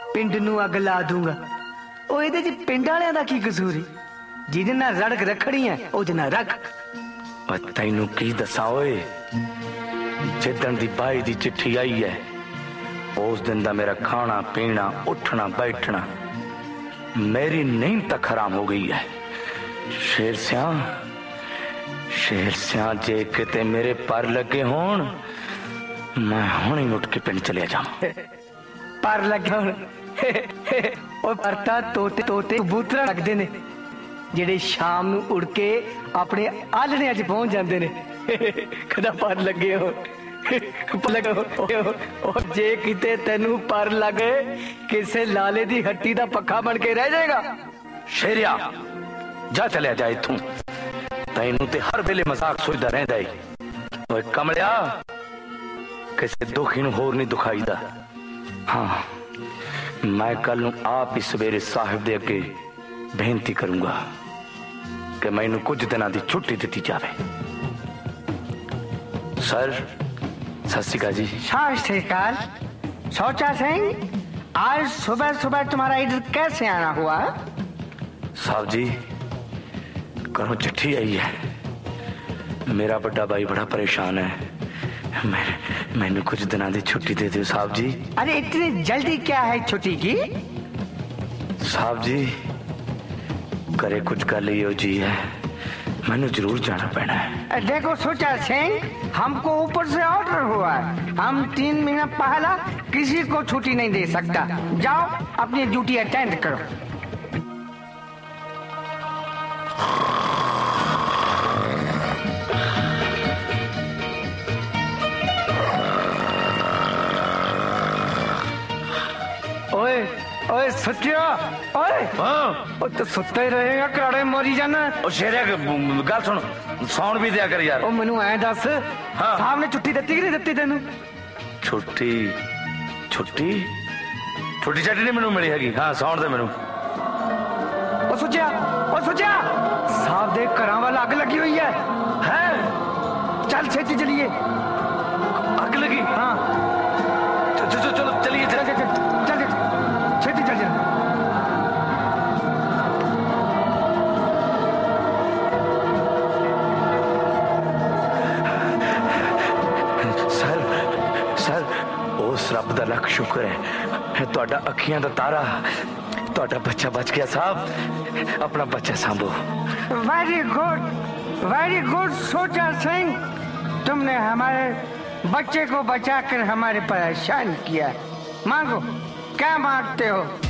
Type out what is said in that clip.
पिंड नूं अग ला दूंगा। ओ इहदे च पिंड वालियां दा की कसूर है? जिहदे नाल रड़क रखड़ी है ओहदे नाल रख। तैनू की दसा ओए, जिदन दी बाई दी चिट्ठी आई है उस दिन दा मेरा खाना पीना उठना बैठना मेरी नींद तक हराम हो गई है। शेर सिया जे किते मेरे पर लगे होन मैं हुण ही उठ के पिंड चलिया जावां। पर लगे होन ओ परता तोते तोते कबूतर लगदे ने ਜਿਹੜੇ शाम ਨੂੰ उड़ के अपने आलड़ियां च पहुंच जाते ने। कदा पर लगे हो जे किते तेनू पर लगे किसे लाले दी हट्टी दा पक्का बन के रह जाएगा। शेरिया जा चलिया जा इथों, तैनू ते हर वेले मजाक सोचदा रहिंदा है। ओए कमलिया किसे दुखी नू होर नहीं दुखाईदा। हाँ मैं कल नू आप ही सवेरे साहिब दे अगे बेनती करूंगा कि मैनू कुछ दिनों की छुट्टी दी जाए। सर सत श्री अकाल जी। सत श्री अकाल। सोचा सिंह आज सुबह सुबह तुम्हारा इधर कैसे आना हुआ? साहब जी घरों चिट्ठी आई है, मेरा बड़ा भाई बड़ा परेशान है, मैनू कुछ दिनों की छुट्टी दे दो साहब जी। अरे इतनी जल्दी क्या है छुट्टी की? साहब जी करे कुछ गल ही जी है, मैनू जरूर जाना पैना है। देखो सोचा सिंह हमको ऊपर से ऑर्डर हुआ है, हम 3 महीना पहला किसी को छुट्टी नहीं दे सकता। जाओ अपनी ड्यूटी अटेंड करो। ओए ओए सच्चिया ओए ओ तो सुत्ता ही रहेगा, कराड़े मरी जाना। ओ शेरिया गल सुन, साउंड भी दिया कर यार। ओ मैनू ऐ दस साहब ने छुट्टी दित्ती कि नहीं दित्ती तेनू? छुट्टी छुट्टी छुट्टी छाटी नहीं मैनू मिली हैगी। हाँ साउंड दे मैनू। ओ सुच्चिया साहब दे घरां वाल अग लगी हुई है। चल छेती चलिए। अग लगी? हाँ चलो चलिए चल छेती चल जा। सर उस रब दा लख शुक्र है तुहाडा अखियां दा तारा, तुहाडा बच्चा बच गया साहब। अपना बच्चा सांभो। वेरी गुड सोचा सिंह, तुमने हमारे बच्चे को बचाकर हमारे परेशान किया। मांगो क्या मांगते हो?